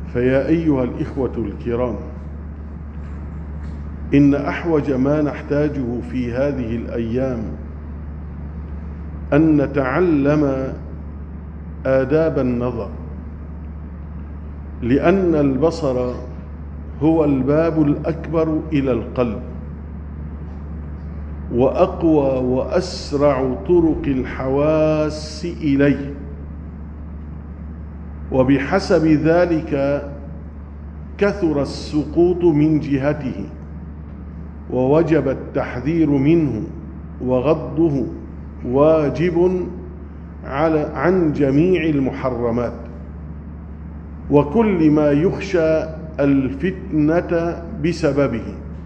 فيا أيها الإخوة الكرام، إن أحوج ما نحتاجه في هذه الأيام أن نتعلم آداب النظر، لأن البصر هو الباب الأكبر إلى القلب، وأقوى وأسرع طرق الحواس إليه، وبحسب ذلك كثر السقوط من جهته، ووجب التحذير منه، وغضه واجب عن جميع المحرمات وكل ما يخشى الفتنة بسببه.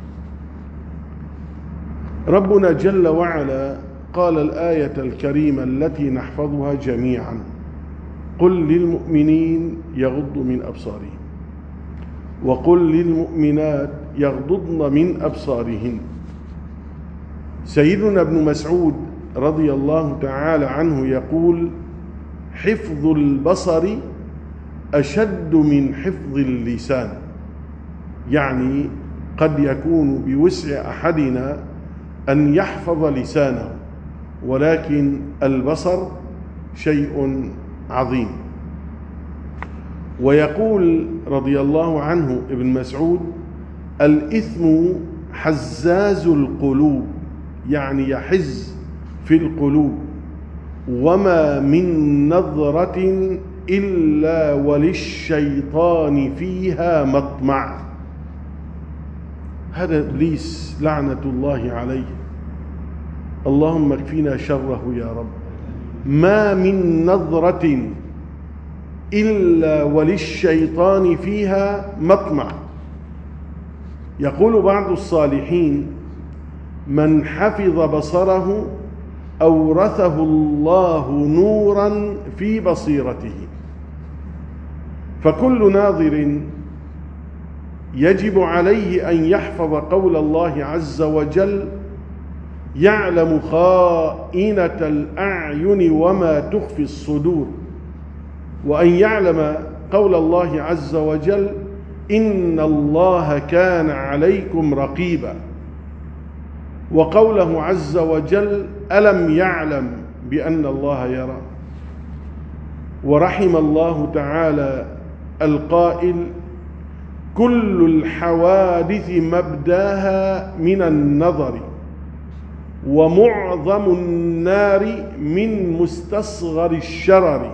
ربنا جل وعلا قال الآية الكريمة التي نحفظها جميعا: قل للمؤمنين يغضوا من أبصارهم، وقل للمؤمنات يغضضن من أبصارهن. سيدنا ابن مسعود رضي الله تعالى عنه يقول: حفظ البصر أشد من حفظ اللسان، يعني قد يكون بوسع أحدنا أن يحفظ لسانه، ولكن البصر شيء عظيم. ويقول رضي الله عنه ابن مسعود: الإثم حزاز القلوب، يعني يحز في القلوب، وما من نظرة إلا وللشيطان فيها مطمع. هذا إبليس لعنة الله عليه، اللهم اكفينا شره يا رب. ما من نظرة إلا وللشيطان فيها مطمع. يقول بعض الصالحين: من حفظ بصره أورثه الله نورا في بصيرته. فكل ناظر يجب عليه أن يحفظ قول الله عز وجل: يعلم خائنة الأعين وما تخفي الصدور، وأن يعلم قول الله عز وجل: إن الله كان عليكم رقيبا، وقوله عز وجل: ألم يعلم بأن الله يرى. ورحم الله تعالى القائل: كل الحوادث مبداها من النظر، ومعظم النار من مستصغر الشرر.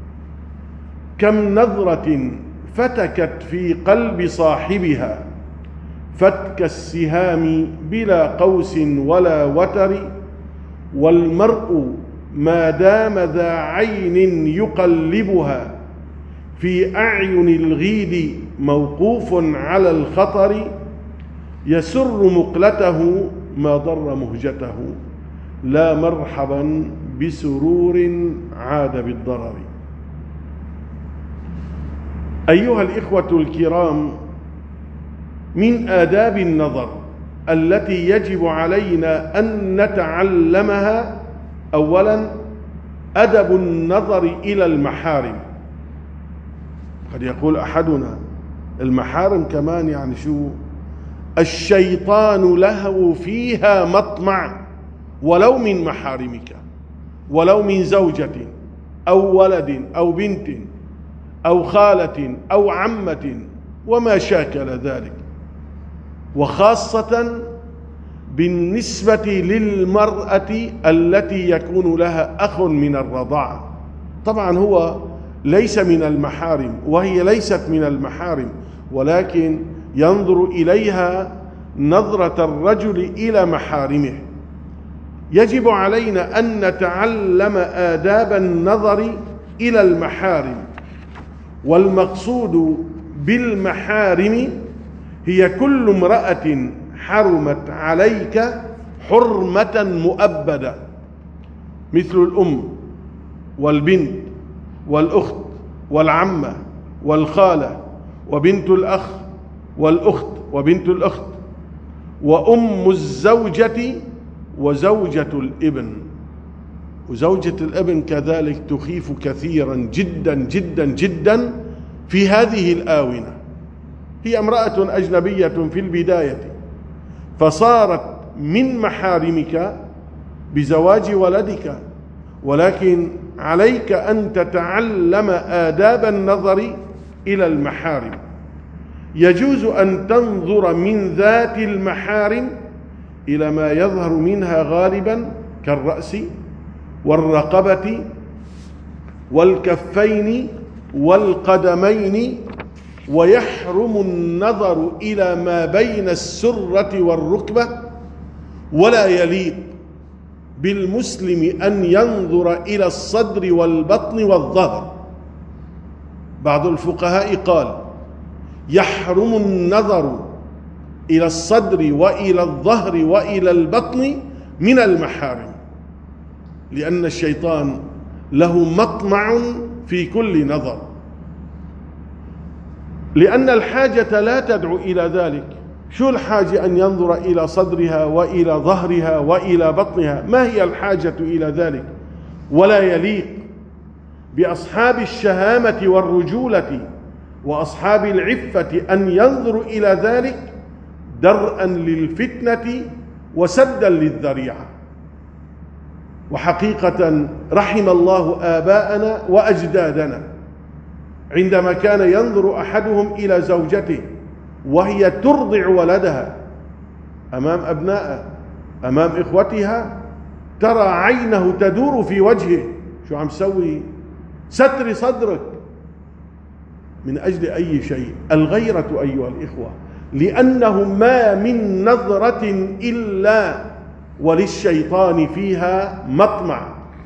كم نظرة فتكت في قلب صاحبها فتك السهام بلا قوس ولا وتر، والمرء ما دام ذا عين يقلبها في أعين الغيد موقوف على الخطر، يسر مقلته ما ضر مهجته، لا مرحبا بسرور عاد بالضرر. أيها الإخوة الكرام، من آداب النظر التي يجب علينا أن نتعلمها: أولا، أدب النظر إلى المحارم. قد يقول أحدنا: المحارم كمان يعني شو؟ الشيطان له فيها مطمع، ولو من محارمك، ولو من زوجة أو ولد أو بنت أو خالة أو عمة وما شاكل ذلك، وخاصة بالنسبة للمرأة التي يكون لها أخ من الرضاعة. طبعا هو ليس من المحارم وهي ليست من المحارم، ولكن ينظر إليها نظرة الرجل إلى محارمه. يجب علينا أن نتعلم آداب النظر إلى المحارم. والمقصود بالمحارم هي كل امرأة حرمت عليك حرمة مؤبدة، مثل الأم والبنت والأخت والعمة والخالة وبنت الأخ والأخت وبنت الأخت، وأم الزوجة وزوجة الابن. وزوجة الابن كذلك تخيف كثيرا جدا جدا جدا في هذه الآونة. هي امرأة أجنبية في البداية، فصارت من محارمك بزواج ولدك، ولكن عليك أن تتعلم آداب النظر إلى المحارم. يجوز أن تنظر من ذات المحارم إلى ما يظهر منها غالبا كالرأس والرقبة والكفين والقدمين، ويحرم النظر إلى ما بين السرة والركبة، ولا يليق بالمسلم أن ينظر إلى الصدر والبطن والظهر. بعض الفقهاء قال يحرم النظر إلى الصدر وإلى الظهر وإلى البطن من المحارم، لأن الشيطان له مطمع في كل نظر، لأن الحاجة لا تدعو إلى ذلك. شو الحاجة أن ينظر إلى صدرها وإلى ظهرها وإلى بطنها؟ ما هي الحاجة إلى ذلك؟ ولا يليق بأصحاب الشهامة والرجولة وأصحاب العفة أن ينظروا إلى ذلك درءا للفتنة وسدا للذريعة. وحقيقة رحم الله آباءنا وأجدادنا عندما كان ينظر أحدهم إلى زوجته وهي ترضع ولدها أمام أبنائها أمام إخوتها، ترى عينه تدور في وجهه، شو عم سوي؟ ستر صدرك. من أجل أي شيء؟ الغيرة أيها الإخوة، لأنه ما من نظرة إلا وللشيطان فيها مطمع.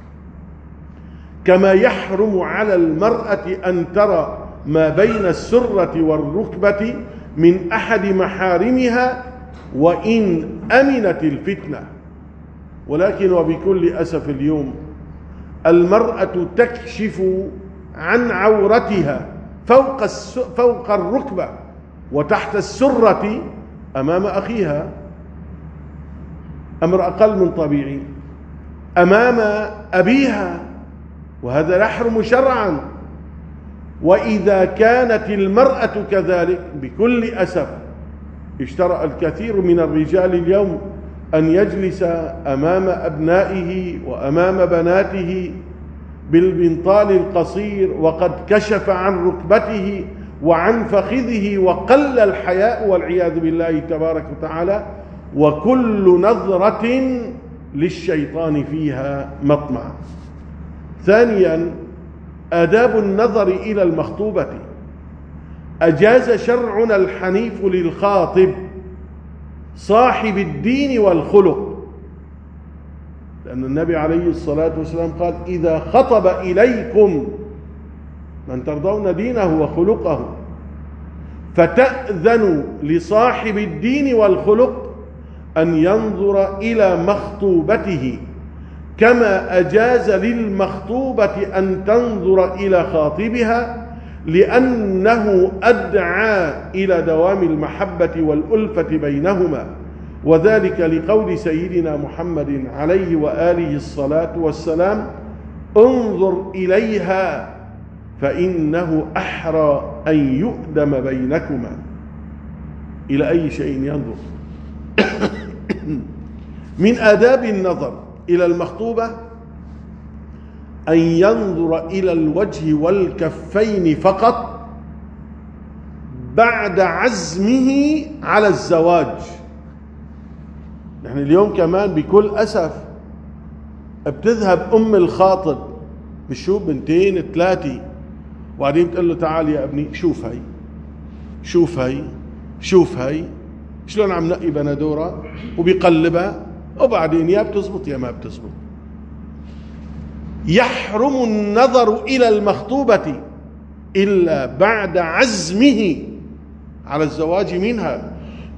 كما يحرم على المرأة أن ترى ما بين السرة والركبة من أحد محارمها وإن أمنت الفتنة. ولكن وبكل أسف اليوم المرأة تكشف عن عورتها فوق الركبة وتحت السرة أمام أخيها، أمر أقل من طبيعي، أمام أبيها، وهذا يحرم شرعا. وإذا كانت المرأة كذلك بكل أسف اشترى الكثير من الرجال اليوم أن يجلس أمام أبنائه وأمام بناته بالبنطال القصير وقد كشف عن ركبته وعن فخذه، وقل الحياء والعياذ بالله تبارك وتعالى، وكل نظرة للشيطان فيها مطمع. ثانيا، آداب النظر إلى المخطوبة. أجاز شرعنا الحنيف للخاطب صاحب الدين والخلق، لأن النبي عليه الصلاة والسلام قال إذا خطب إليكم من ترضون دينه وخلقه فتأذنوا لصاحب الدين والخلق أن ينظر إلى مخطوبته، كما أجاز للمخطوبة أن تنظر إلى خاطبها، لأنه أدعى إلى دوام المحبة والألفة بينهما، وذلك لقول سيدنا محمد عليه وآله الصلاة والسلام انظر إليها فإنه أحرى أن يؤدم بينكما. إلى أي شيء ينظر؟ من آداب النظر إلى المخطوبة أن ينظر إلى الوجه والكفين فقط بعد عزمه على الزواج. نحن اليوم كمان بكل أسف بتذهب أم الخاطب بتشوف بنتين ثلاثة، وبعدين بتقول له تعال يا ابني شوف هي شوف هي شوف هي، شلون عم نقي بندورة، وبيقلبها، وبعدين يا بتزبط يا ما بتزبط. يحرم النظر إلى المخطوبة إلا بعد عزمه على الزواج منها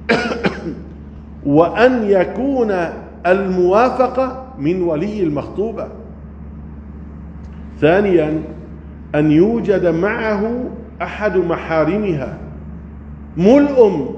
وأن يكون الموافقة من ولي المخطوبة. ثانيا، أن يوجد معه أحد محارمها، مو الأم،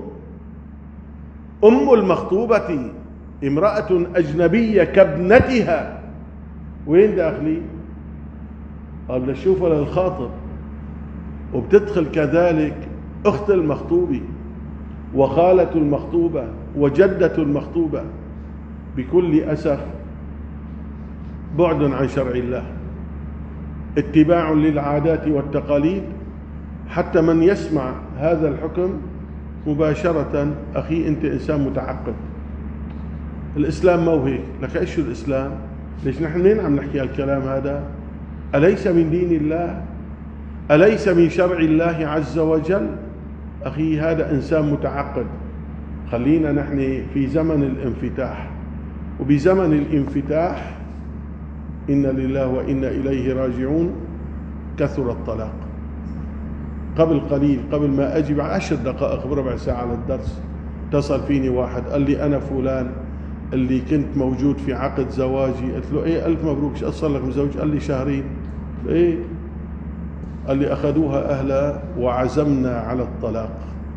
أم المخطوبة امرأة أجنبية كابنتها، وين داخلي؟ قال لشوفها للخاطب، وبتدخل كذلك أخت المخطوبة وخالة المخطوبة وجدة المخطوبة. بكل أسف بعد عن شرع الله، اتباع للعادات والتقاليد، حتى من يسمع هذا الحكم مباشرة أخي أنت إنسان متعقد. الإسلام مو هيك. لك إيش شو الإسلام؟ ليش نحن منين عم نحكي هالكلام هذا؟ أليس من دين الله؟ أليس من شرع الله عز وجل؟ أخي هذا إنسان متعقد. خلينا نحن في زمن الانفتاح، وبزمن الانفتاح إن لله وإنا إليه راجعون كثر الطلاق. قبل قليل، قبل ما أجي 10 دقائق بربع ساعة على الدرس، اتصل فيني واحد قال لي أنا فلان اللي كنت موجود في عقد زواجي. قلت له إيه ألف مبروك، شو صار لك مزوج؟ قال لي شهرين. إيه؟ قال لي أخذوها أهلها وعزمنا على الطلاق.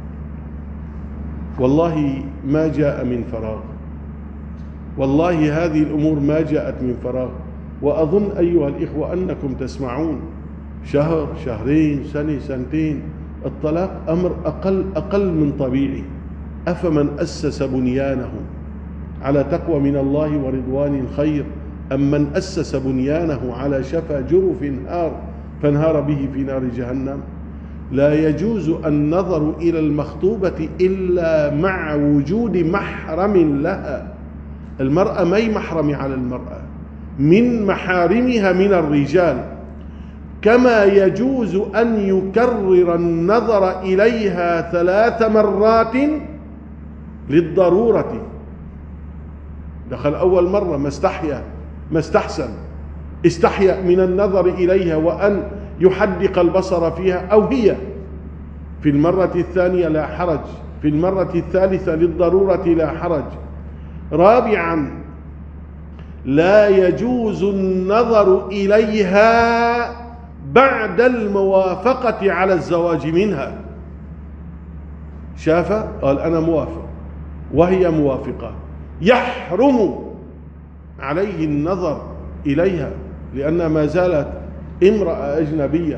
والله ما جاء من فراغ، والله هذه الأمور ما جاءت من فراغ. وأظن أيها الإخوة أنكم تسمعون شهر، شهرين، سنة، سنتين، الطلاق أمر أقل من طبيعي. أفمن أسس بنيانه على تقوى من الله ورضوان خير أم من أسس بنيانه على شفا جرف فانهار به في نار جهنم. لا يجوز النظر إلى المخطوبة إلا مع وجود محرم لها. المرأة ما محرم على المرأة، من محارمها من الرجال. كما يجوز أن يكرر النظر إليها 3 مرات للضرورة. دخل أول مرة ما استحيا، ما استحسن، استحيا من النظر إليها وأن يحدق البصر فيها، أو هي في المرة الثانية لا حرج، في المرة الثالثة للضرورة لا حرج. رابعا، لا يجوز النظر إليها بعد الموافقة على الزواج منها. شافة قال أنا موافق وهي موافقة، يحرم عليه النظر إليها لأنها ما زالت امرأة أجنبية.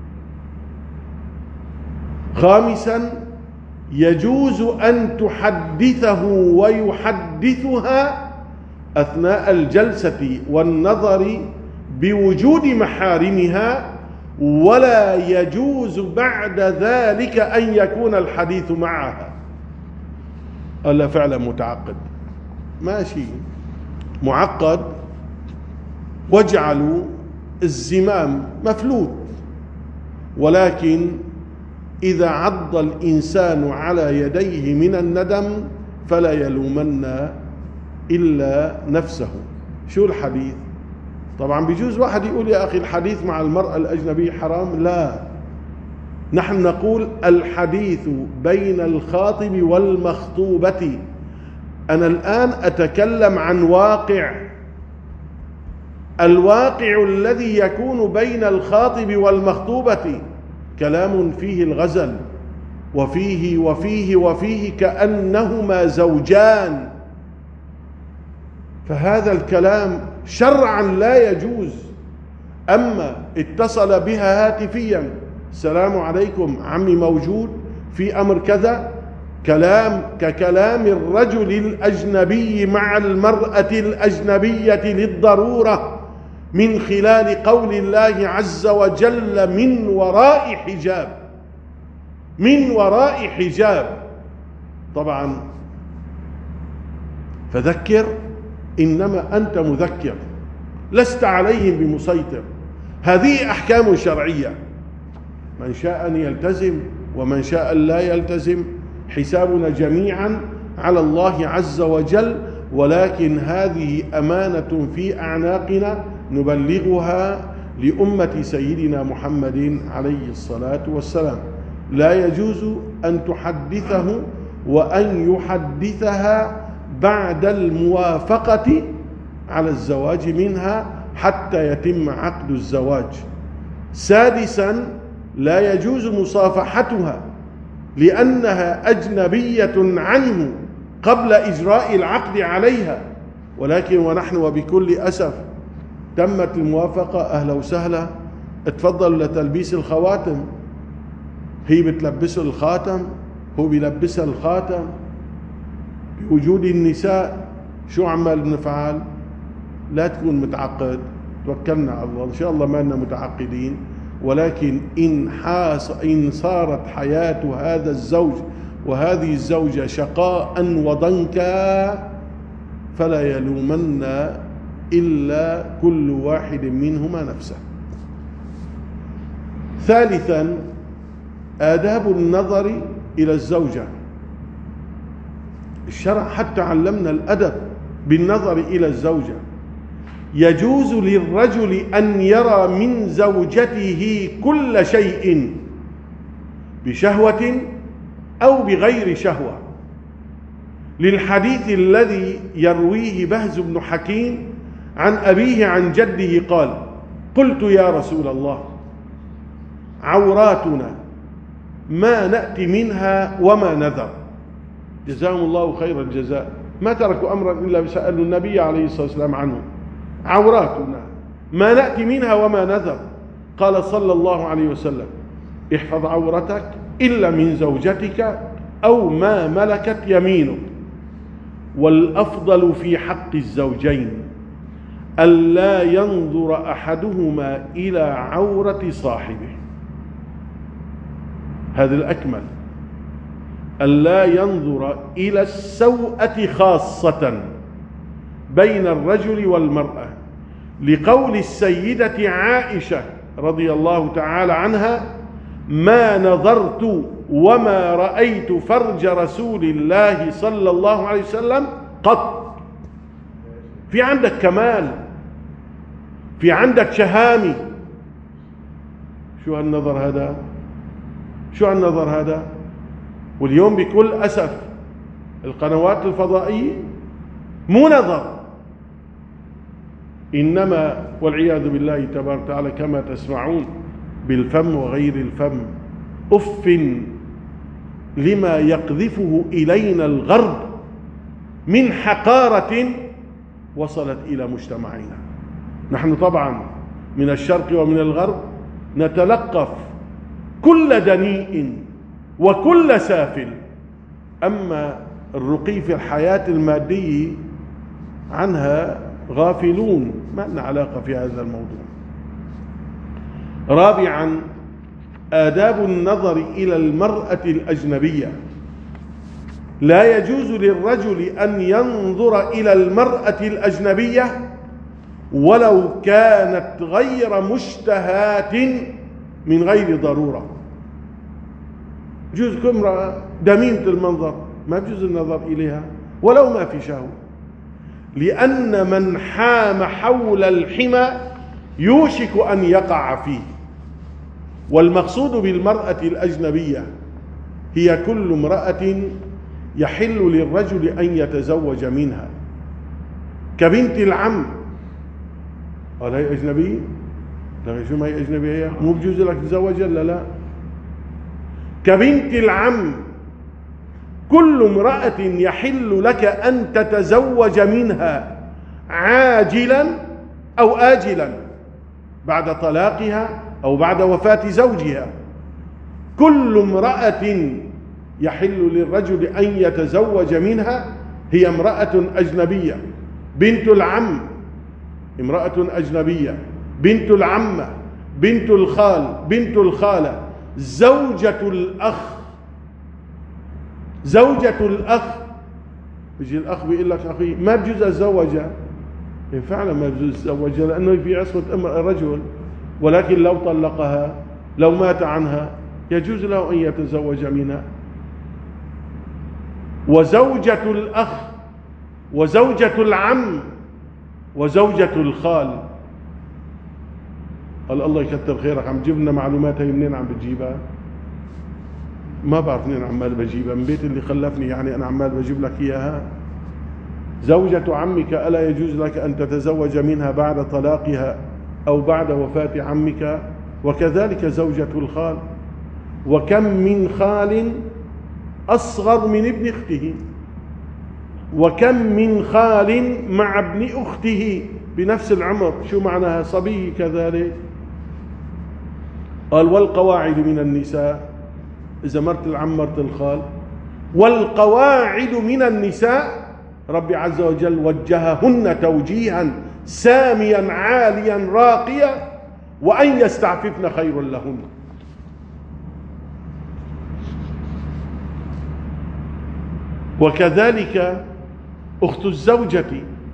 خامسا، يجوز أن تحدثه ويحدثها أثناء الجلسة والنظر بوجود محارمها، ولا يجوز بعد ذلك أن يكون الحديث معها. قال فعلا متعقد، ماشي معقد، واجعلوا الزمام مفلوت. ولكن إذا عض الإنسان على يديه من الندم فلا يلومن إلا نفسه. شو الحديث؟ طبعا بيجوز واحد يقول يا أخي الحديث مع المرأة الأجنبية حرام. لا، نحن نقول الحديث بين الخاطب والمخطوبة. أنا الآن أتكلم عن واقع، الواقع الذي يكون بين الخاطب والمخطوبة كلام فيه الغزل وفيه وفيه وفيه كأنهما زوجان. فهذا الكلام شرعا لا يجوز. أما اتصل بها هاتفيا، السلام عليكم عمي موجود في أمر كذا، كلام ككلام الرجل الأجنبي مع المرأة الأجنبية للضرورة، من خلال قول الله عز وجل من وراء حجاب، من وراء حجاب. طبعا فذكر إنما أنت مذكر، لست عليهم بمسيطر. هذه أحكام شرعية، من شاء أن يلتزم ومن شاء أن لا يلتزم. حسابنا جميعا على الله عز وجل، ولكن هذه أمانة في أعناقنا نبلغها لأمة سيدنا محمد عليه الصلاة والسلام. لا يجوز أن تحدثه وأن يحدثها بعد الموافقة على الزواج منها حتى يتم عقد الزواج. سادسا، لا يجوز مصافحتها لأنها أجنبية عنه قبل إجراء العقد عليها. ولكن ونحن وبكل أسف تمت الموافقة، أهلا وسهلا، اتفضلوا لتلبيس الخواتم. هي بتلبسه الخاتم، هو بيلبسها الخاتم، بوجود النساء. شو عمال بنفعل؟ لا تكون متعقد، توكلنا على الله، إن شاء الله ما لنا متعقدين. ولكن إن صارت حياة هذا الزوج وهذه الزوجة شقاء وضنكا فلا يلومن إلا كل واحد منهما نفسه. ثالثا، آداب النظر إلى الزوجة. الشرع حتى علمنا الأدب بالنظر إلى الزوجة. يجوز للرجل أن يرى من زوجته كل شيء بشهوة أو بغير شهوة، للحديث الذي يرويه بهز بن حكيم عن أبيه عن جده قال: قلت يا رسول الله، عوراتنا ما نأتي منها وما نذر. جزاهم الله خير الجزاء، ما تركوا أمرا إلا سألوا النبي عليه الصلاة والسلام عنه. عوراتنا ما نأتي منها وما نذر. قال صلى الله عليه وسلم: احفظ عورتك إلا من زوجتك أو ما ملكت يمينك. والأفضل في حق الزوجين ألا ينظر أحدهما إلى عورة صاحبه، هذا الأكمل، ألا ينظر إلى السوءة خاصة بين الرجل والمرأة، لقول السيدة عائشة رضي الله تعالى عنها: ما نظرت وما رأيت فرج رسول الله صلى الله عليه وسلم قط. في عندك كمال، في عندك شهامة. شو هالنظر هذا؟ شو هالنظر هذا؟ واليوم بكل أسف القنوات الفضائية مو نظر، إنما والعياذ بالله تبارك وتعالى كما تسمعون بالفم وغير الفم. أف لما يقذفه إلينا الغرب من حقارة وصلت إلى مجتمعنا. نحن طبعا من الشرق ومن الغرب نتلقف كل دنيء وكل سافل، أما الرقي في الحياة المادية عنها غافلون، ما لنا علاقة في هذا الموضوع. رابعا، آداب النظر إلى المرأة الأجنبية. لا يجوز للرجل أن ينظر إلى المرأة الأجنبية ولو كانت غير مشتهاة من غير ضرورة. يجوز امرأة دميمة المنظر ما يجوز النظر إليها ولو ما في شهوة، لأن من حام حول الحمى يوشك أن يقع فيه. والمقصود بالمرأة الأجنبية هي كل امرأة يحل للرجل أن يتزوج منها، كبنت العم. قال هي أجنبية؟ لا، شو ما هي أجنبية؟ مو بجوز لك تتزوجها؟ لا. كبنت العم، كل امرأة يحل لك أن تتزوج منها عاجلا أو آجلا، بعد طلاقها أو بعد وفاة زوجها. كل امرأة يحل للرجل أن يتزوج منها هي امرأة أجنبية. بنت العم امرأة أجنبية، بنت العمة، بنت الخال، بنت الخالة، زوجة الأخ. زوجة الأخ، بيجي الأخ بيقول لك أخي ما بجوز أتزوجها، فعلا ما بجوز أتزوجها لأنه في عصمة رجل، ولكن لو طلقها لو مات عنها يجوز له أن يتزوج منها. وزوجة الأخ وزوجة العم وزوجة الخال. قال الله يكتر خيرك، عم تجيب لنا معلومات هي منين عم بتجيبها؟ ما بعرف منين عمال بجيبها، من بيت اللي خلفني يعني أنا عمال بجيب لك إياها. زوجة عمك ألا يجوز لك أن تتزوج منها بعد طلاقها أو بعد وفاة عمك؟ وكذلك زوجة الخال. وكم من خال أصغر من ابن أخته، وكم من خال مع ابن أخته بنفس العمر. شو معناها؟ صبي كذلك. قال والقواعد من النساء إذا مرت العم مرت الخال. والقواعد من النساء ربي عز وجل وجههن توجيها ساميا عاليا راقيا، وأن يستعففن خير لهن. وكذلك أخت الزوجة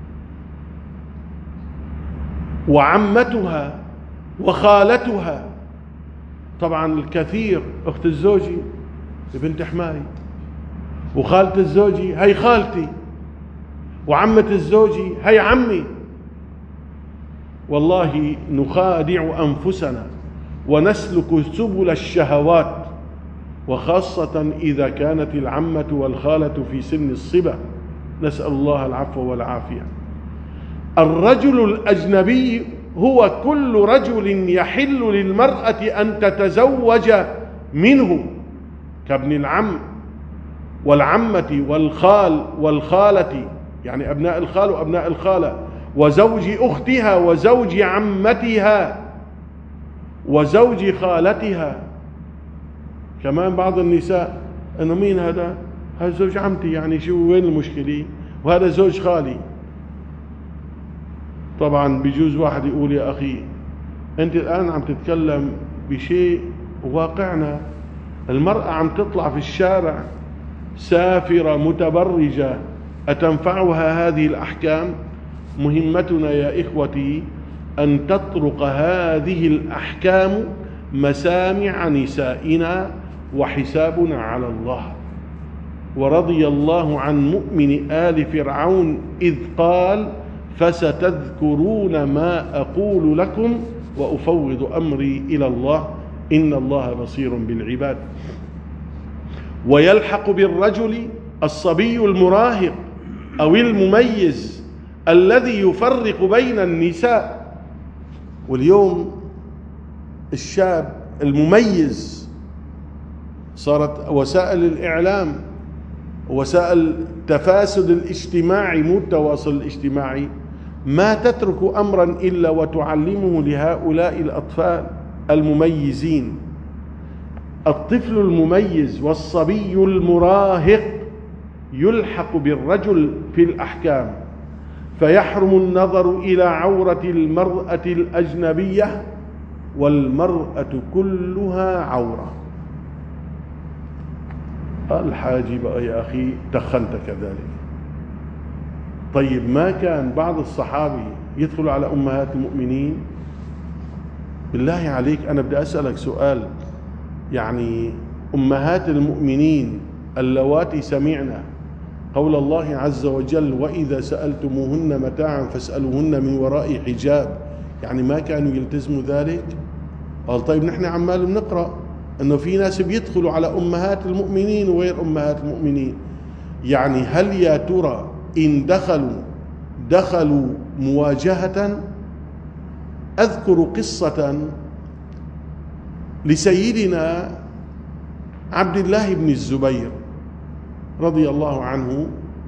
وعمتها وخالتها. طبعا الكثير أخت الزوج بنت حماي، وخالة الزوج هي خالتي، وعمة الزوج هي عمي. والله نخادع أنفسنا ونسلك سبل الشهوات، وخاصة إذا كانت العمة والخالة في سن الصبا، نسأل الله العفو والعافية. الرجل الأجنبي هو كل رجل يحل للمرأة أن تتزوج منه، كابن العم والعمة والخال والخالة، يعني أبناء الخال وأبناء الخالة، وزوج أختها وزوج عمتها وزوج خالتها. كمان بعض النساء إنه مين هذا؟ هذا زوج عمتي، يعني شو وين المشكلة؟ وهذا زوج خالي. طبعا بيجوز واحد يقول يا أخي أنت الآن عم تتكلم بشيء واقعنا. المرأة عم تطلع في الشارع سافرة متبرجة، أتنفعها هذه الأحكام؟ مهمتنا يا إخوتي أن تطرق هذه الأحكام مسامع نسائنا، وحسابنا على الله. ورضي الله عن مؤمن آل فرعون إذ قال فستذكرون ما أقول لكم وأفوض أمري إلى الله إن الله بصير بالعباد. ويلحق بالرجل الصبي المراهق أو المميز الذي يفرق بين النساء. واليوم الشاب المميز صارت وسائل الإعلام، وسائل التفاسد الاجتماعي، مو التواصل الاجتماعي، ما تترك أمرا إلا وتعلمه لهؤلاء الأطفال المميزين. الطفل المميز والصبي المراهق يلحق بالرجل في الأحكام، فيحرم النظر إلى عورة المرأة الأجنبية، والمرأة كلها عورة. الحاجي بقى يا أخي تخنت كذلك. طيب ما كان بعض الصحابي يدخل على أمهات المؤمنين؟ بالله عليك أنا بدي أسألك سؤال، يعني أمهات المؤمنين اللواتي سمعنا قول الله عز وجل وإذا سألتموهن متاعا فاسألوهن من وراء حجاب، يعني ما كانوا يلتزموا ذلك؟ قال طيب نحن عمال بنقرأ أنه في ناس بيدخلوا على أمهات المؤمنين وغير أمهات المؤمنين، يعني هل يا ترى إن دخلوا مواجهة؟ أذكر قصة لسيدنا عبد الله بن الزبير رضي الله عنه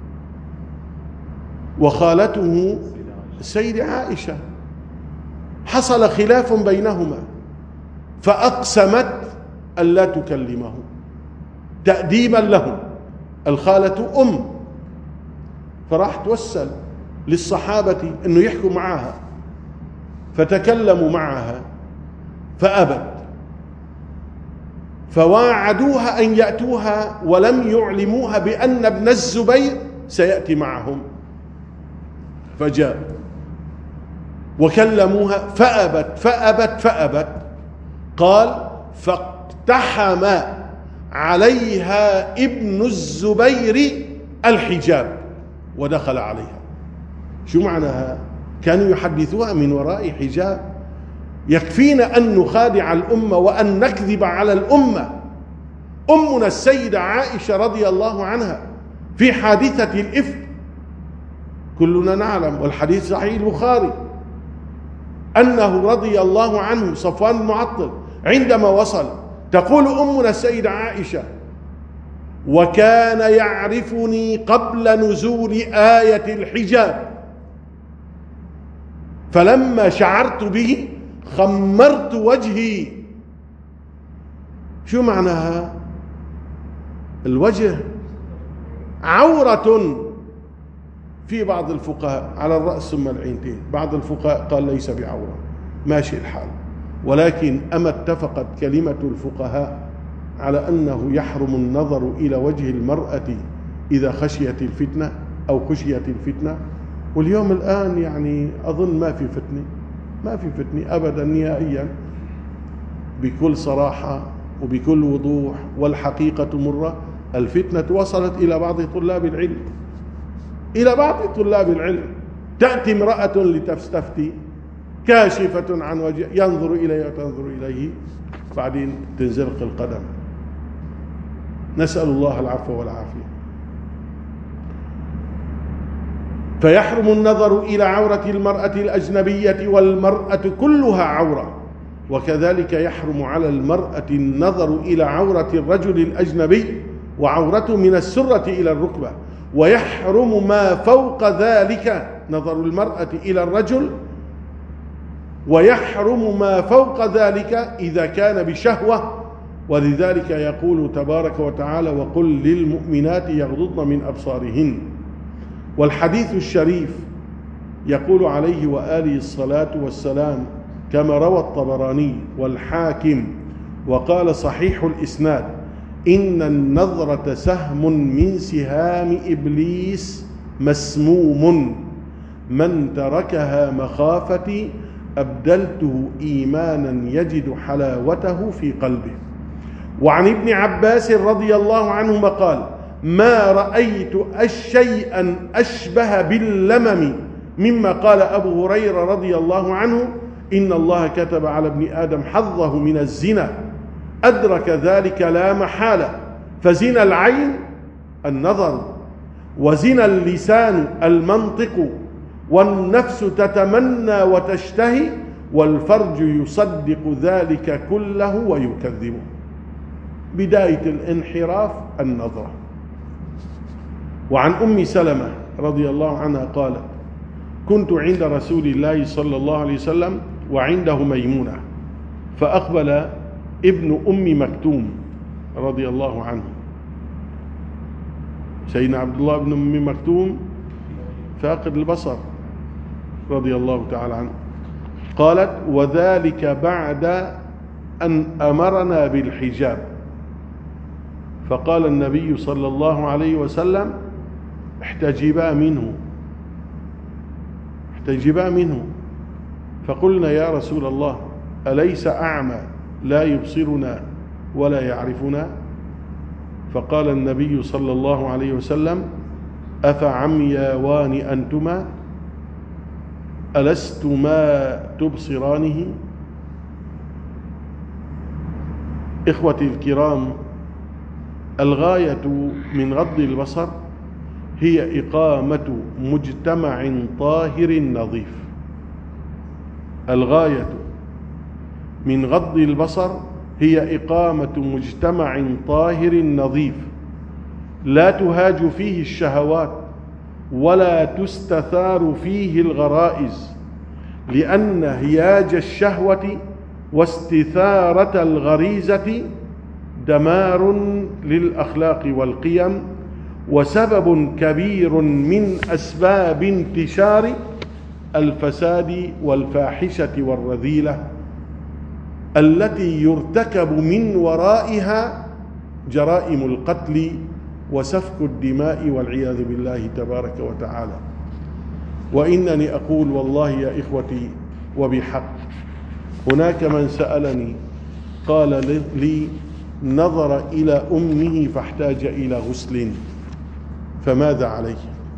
وخالته السيدة عائشة، حصل خلاف بينهما فأقسمت ألا تكلمه تأديبا له. الخالة فراح توسل للصحابة أنه يحكوا معها، فتكلموا معها فأبت، فواعدوها أن يأتوها ولم يعلموها بأن ابن الزبير سيأتي معهم، فجاء وكلموها فأبت. قال فاقتحم عليها ابن الزبير الحجاب ودخل عليها. شو معناها؟ كانوا يحدثوها من وراء حجاب. يكفينا أن نخادع الأمة وأن نكذب على الأمة. أمنا السيدة عائشة رضي الله عنها في حادثة الإفك كلنا نعلم، والحديث صحيح البخاري، أنه رضي الله عنه صفوان المعطل عندما وصل تقول أمنا السيدة عائشة وكان يعرفني قبل نزول آية الحجاب، فلما شعرت به خمرت وجهي. شو معناها؟ الوجه عورة في بعض الفقهاء على الرأس ثم العينتين، بعض الفقهاء قال ليس بعورة، ماشي الحال. ولكن أما اتفقت كلمة الفقهاء على أنه يحرم النظر إلى وجه المرأة إذا خشيت الفتنة أو خشيت الفتنة؟ واليوم الآن يعني أظن ما في فتنة، ما في فتنة أبدا نهائيا، بكل صراحة وبكل وضوح، والحقيقة مرة. الفتنة وصلت إلى بعض طلاب العلم، إلى بعض طلاب العلم. تأتي امرأة لتستفتي كاشفة عن وجه، ينظر إليها وتنظر إليه، بعدين تنزلق القدم. نسأل الله العفو والعافية. فيحرم النظر إلى عورة المرأة الأجنبية، والمرأة كلها عورة. وكذلك يحرم على المرأة النظر إلى عورة الرجل الأجنبي، وعورته من السرة إلى الركبة. ويحرم ما فوق ذلك، نظر المرأة إلى الرجل، ويحرم ما فوق ذلك إذا كان بشهوة. ولذلك يقول تبارك وتعالى: وقل للمؤمنات يغضضن من أبصارهن. والحديث الشريف يقول عليه وآله الصلاة والسلام كما روى الطبراني والحاكم وقال صحيح الإسناد: إن النظرة سهم من سهام إبليس مسموم، من تركها مخافتي أبدلته إيمانا يجد حلاوته في قلبه. وعن ابن عباس رضي الله عنهما قال: ما رأيت شيئا أشبه باللمم مما قال أبو هريرة رضي الله عنه: إن الله كتب على ابن آدم حظه من الزنا، أدرك ذلك لا محالة، فزنا العين النظر، وزنا اللسان المنطق، والنفس تتمنى وتشتهي، والفرج يصدق ذلك كله ويكذبه. بداية الانحراف النظرة. وعن أم سلمة رضي الله عنها قالت: كنت عند رسول الله صلى الله عليه وسلم وعنده ميمونة، فأقبل ابن أم مكتوم رضي الله عنه. سيدنا عبد الله بن أم مكتوم فاقد البصر رضي الله تعالى عنه. قالت: وذلك بعد أن أمرنا بالحجاب، فقال النبي صلى الله عليه وسلم: احتجبا منه، احتجبا منه. فقلنا: يا رسول الله، أليس أعمى لا يبصرنا ولا يعرفنا؟ فقال النبي صلى الله عليه وسلم: أفعمياوان أنتما ألستما تبصرانه؟ إخوتي الكرام، الغاية من غض البصر هي إقامة مجتمع طاهر نظيف. الغاية من غض البصر هي إقامة مجتمع طاهر نظيف، لا تهاج فيه الشهوات ولا تستثار فيه الغرائز، لأن هياج الشهوة واستثارة الغريزة دمار للأخلاق والقيم، وسبب كبير من أسباب انتشار الفساد والفاحشة والرذيلة، التي يرتكب من ورائها جرائم القتل وسفك الدماء والعياذ بالله تبارك وتعالى. وإنني أقول والله يا إخوتي وبحق، هناك من سألني قال لي: نظر إلى أمه فاحتاج إلى غسل، فماذا عليه؟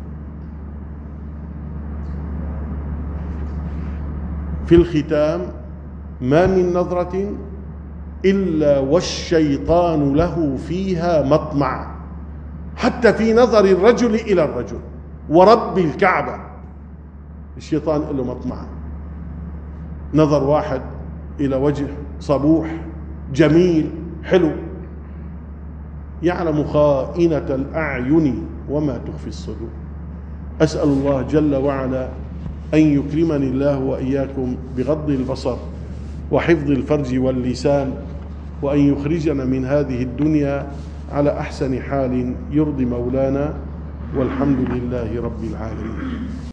في الختام: ما من نظرة إلا والشيطان له فيها مطمع، حتى في نظر الرجل إلى الرجل، ورب الكعبة الشيطان له مطمع. نظر واحد إلى وجه صبوح جميل حلو، يعلم خائنة الأعين وما تخفي الصدور. أسأل الله جل وعلا أن يكرمني الله وإياكم بغض البصر وحفظ الفرج واللسان، وأن يخرجنا من هذه الدنيا على أحسن حال يرضي مولانا، والحمد لله رب العالمين.